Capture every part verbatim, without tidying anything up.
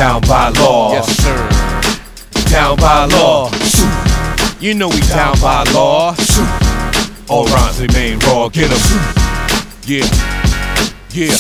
down by law. Yes, sir. Down by law. You know we down by law. All rhymes remain raw. Get 'em. Yeah. Yeah.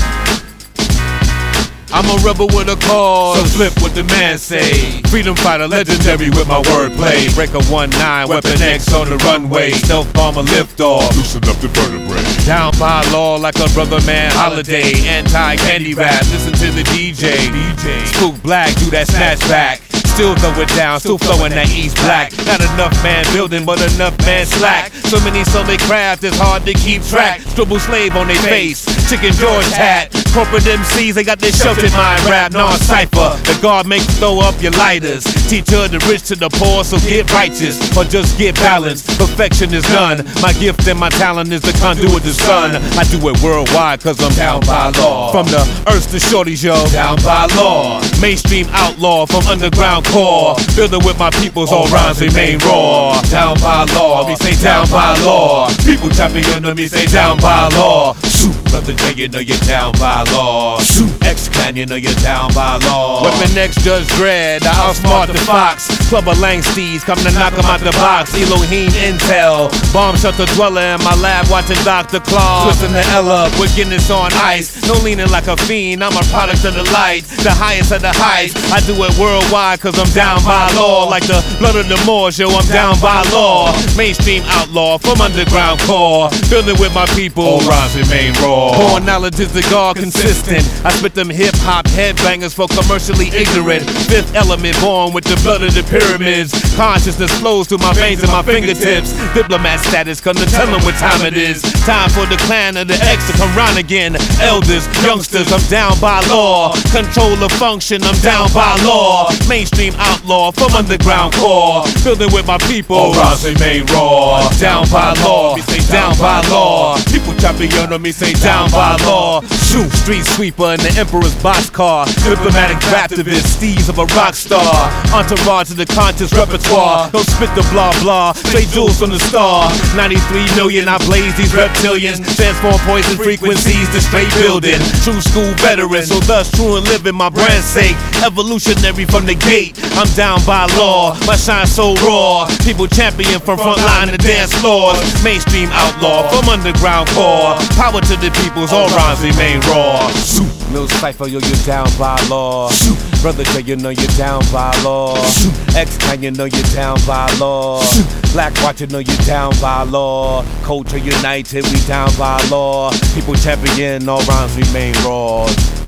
I'm a rebel with a cause, so flip what the man say. Freedom fighter, legendary with my wordplay. Breaker one nine, Weapon X on the runway. Stealth bomber lift off, loosen up the vertebrae. Down by law like a brother man holiday. Anti-candy rap, listen to the D J. Spook Black, do that snatch back. Still throw it down, still flowing that East Black. Not enough man building, but enough man slack. So many solid craft, it's hard to keep track. Scribble slave on their face, Chicken George hat. Corporate M Cs, they got this sheltered mind rap, non-cypher. The guard makes you throw up your lighters. Teacher the rich to the poor, so get righteous or just get balanced. Perfection is none. My gift and my talent is the conduit to sun. I do it worldwide cause I'm down by law. From the earth to shorties, yo, down by law. Mainstream outlaw from underground core. Building with my peoples, all rhymes remain raw. Down by law, me say down by law. People tapping under me say down by law. Shoot, brother J, you know you're down by law. Shoot, X-Clan, you know you're down by law. Weapon X, Judge Dredd, I outsmart the Fox. Clubber Langsteeds, come to knock him out the box. Elohim Intel, bomb shelter dweller in my lab watching Doctor Claw. Twisting the L up with Guinness on ice. No leaning like a fiend, I'm a product of the light. The highest of the heights, I do it worldwide cause I'm down by law. Like the blood of the Moors, yo, I'm down by law. Mainstream outlaw from underground core. Building with my people, all rhymes remain raw. Born knowledge is the God consistent. I spit them hip hop headbangers for commercially ignorant. Fifth element born with the blood of the pyramids. Consciousness flows through my veins and my fingertips. Diplomat status, come to tell them what time it is. Time for the clan of the X to come round again. Elders, youngsters, I'm down by law. Control the function, I'm down by law. Mainstream outlaw from underground core. Building with my people, all rhymes remain raw. Down by law, me say down by law. People chopping on me say down by law. Shoot, street sweeper in the emperor's boxcar. Diplomatic activist, steeds of a rock star. Entourage of the conscious repertoire. Don't spit the blah blah, straight jewels from the star. ninety-three million, I blaze these reptilians. Transform poison frequencies to straight building. True school veteran, so thus true and living my brand's sake. Evolutionary from the gate, I'm down by law. My shine so raw. People champion from front line to dance floors. Mainstream outlaw from underground core. Power to the peoples, all rhymes remain raw. Shoot. Mill Cypher, yo, you're down by law. Shoot. Brother J, you know you're down by law. Shoot. X-Clan, you know you're down by law. Shoot. Black Watch, you know you're down by law. Culture united, we down by law. People champion, all rhymes remain raw.